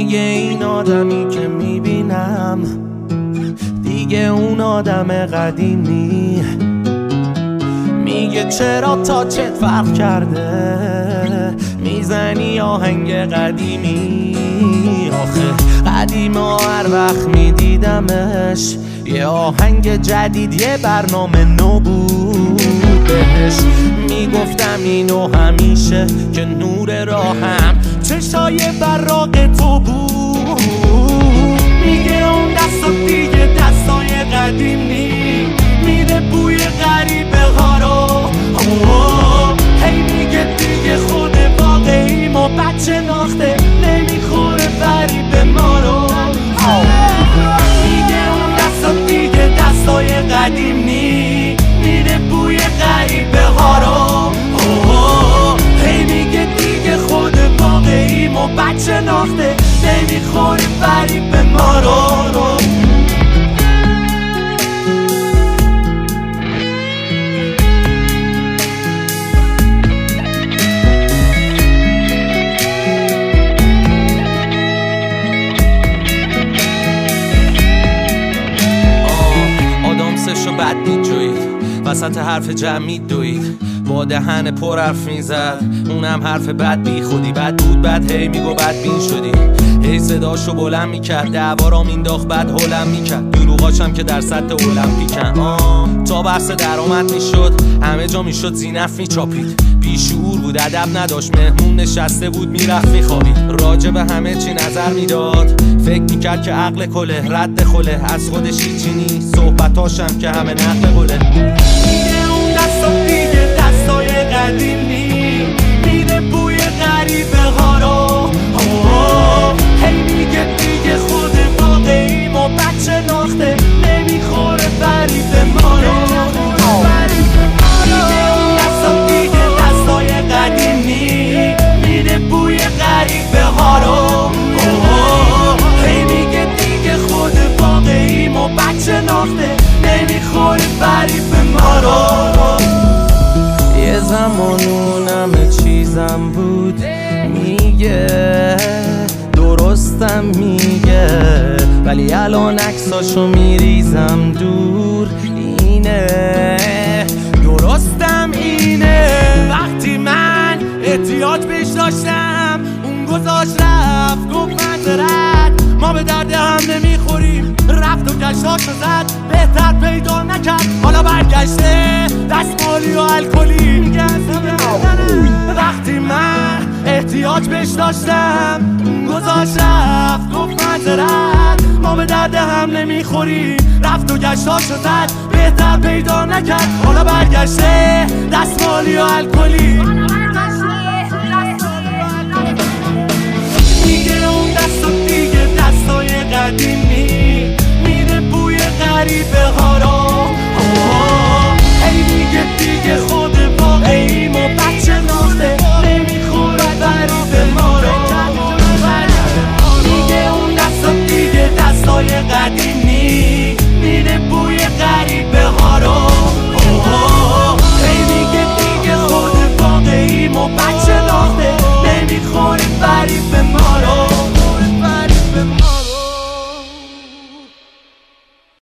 میگه این آدمی که میبینم دیگه اون آدم قدیمی. میگه چرا تاچت فرق کرده، میزنی آهنگ قدیمی. آخه قدیم هر وقت میدیدمش یه آهنگ جدید یه برنامه نو بود بهش. میگفتم اینو همیشه که نور راهم چشای براق تو بود. میگه اون دستا دیگه دستای قدیمی، میده بوی غریبه ها رو. هی میگه دیگه خود واقعی ما بچه ناخته نمیخوره فریب ما رو. میگه اون دستا دیگه دستای قدیمی، میده بوی غریبه ها رو. هی میگه دیگه خود واقعی ما بچه ناخته نمیخوره فریب ما رو. آدامسشو بد میجوید، وسط حرف جمعی دوید، با دهن پر حرف میزد، اونم حرف بد بی خودی. بد بود بد هی میگو بد بین شدی، هی صداشو بلند میکرد، دعوارا مینداخت بد هلم میکرد، دروغاشم که در سطح المپیکن. تا بحث درآمد میشد همه جا میشد زینف میچاپید، بیشعور بود ادب نداشت، مهمون نشسته بود میرفت میخوابید، راجع به همه چی نظر میداد، فکر میکرد که عقل کله رد خله، از خودش هیچی نیست، صحبتاشم که همه نقل قله. میگه اون دستا دیگه دستای قدیمی، میده بوی غریبه ها رو. هی میگه دیگه خود واقعی ما بچه ناخته نمیخوره فریب ما رو. میگه اون دستا دیگه دستای قدیمی، میده بوی غریبه ها رو. هی میگه دیگه خود واقعی ما بچه ناخته نمیخوره فریب ما رو. یه زمان اونم چیزم بود، میگه درستم میگه، ولی الان عکساشو میریزم دور. اینه درستم اینه، وقتی من احتیاج بهش داشتم اون گذاشت رفت، گفت معذرت ما به درد هم نمیخوریم، رفت و گشتاشو زد بهتر پیدا نکرد، حالا برگشته دستمالی و الکلی. میگه وقتی من احتیاج بهش داشتم اون گذاشت رفت، گفت معذرت ما به درد هم نمیخوریم، رفت و گشتاشو زد بهتر پیدا نکرد، حالا برگشته دستمالی و الکلی.